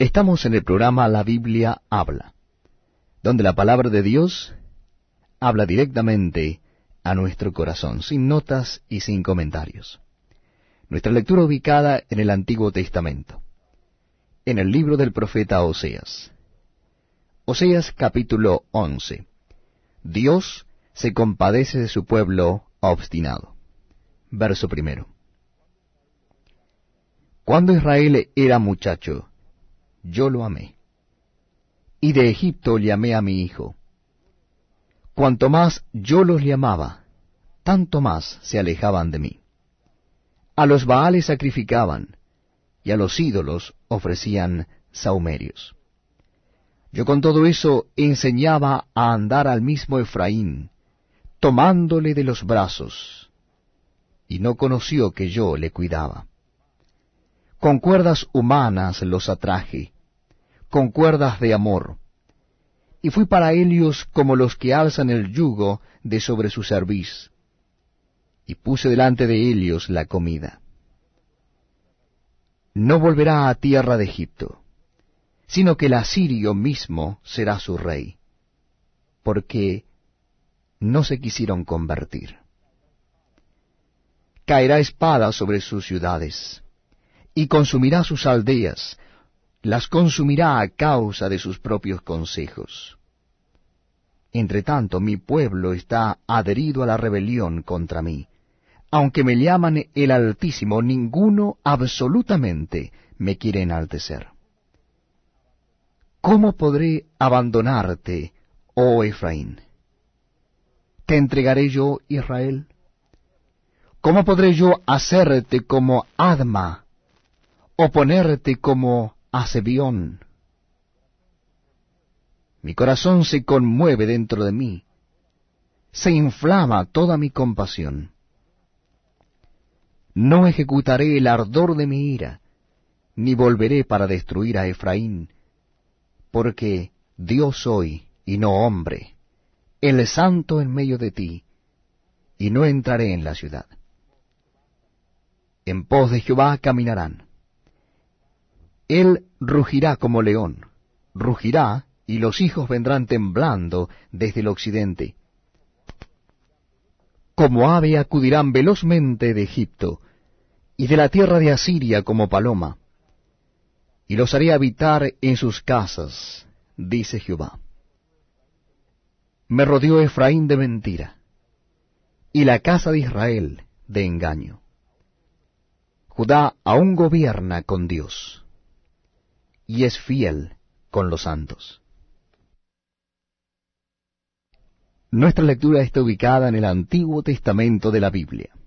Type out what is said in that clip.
Estamos en el programa La Biblia Habla, donde la palabra de Dios habla directamente a nuestro corazón, sin notas y sin comentarios. Nuestra lectura ubicada en el Antiguo Testamento, en el libro del profeta Oseas. Oseas capítulo 11. Dios se compadece de su pueblo obstinado. Verso primero. Cuando Israel era muchacho, yo lo amé, y de Egipto llamé a mi hijo. Cuanto más yo los llamaba, tanto más se alejaban de mí. A los Baales sacrificaban, y a los ídolos ofrecían sahumerios. Yo con todo eso enseñaba a andar al mismo Efraín, tomándole de los brazos, y no conoció que yo le cuidaba. Con cuerdas humanas los atraje, con cuerdas de amor, y fui para ellos como los que alzan el yugo de sobre su cerviz, y puse delante de ellos la comida. No volverá a tierra de Egipto, sino que el asirio mismo será su rey, porque no se quisieron convertir. Caerá espada sobre sus ciudades, y consumirá sus aldeas, las consumirá a causa de sus propios consejos. Entre tanto, mi pueblo está adherido a la rebelión contra mí. Aunque me llaman el Altísimo, ninguno absolutamente me quiere enaltecer. ¿Cómo podré abandonarte, oh Efraín? ¿Te entregaré yo, Israel? ¿Cómo podré yo hacerte como Adma, o ponerte como a Zebión? Mi corazón se conmueve dentro de mí, se inflama toda mi compasión. No ejecutaré el ardor de mi ira, ni volveré para destruir a Efraín, porque Dios soy y no hombre, el santo en medio de ti, y no entraré en la ciudad. En pos de Jehová caminarán. Él rugirá como león, rugirá, y los hijos vendrán temblando desde el occidente. Como ave acudirán velozmente de Egipto, y de la tierra de Asiria como paloma, y los haré habitar en sus casas, dice Jehová. Me rodeó Efraín de mentira, y la casa de Israel de engaño. Judá aún gobierna con Dios, y es fiel con los santos. Nuestra lectura está ubicada en el Antiguo Testamento de la Biblia.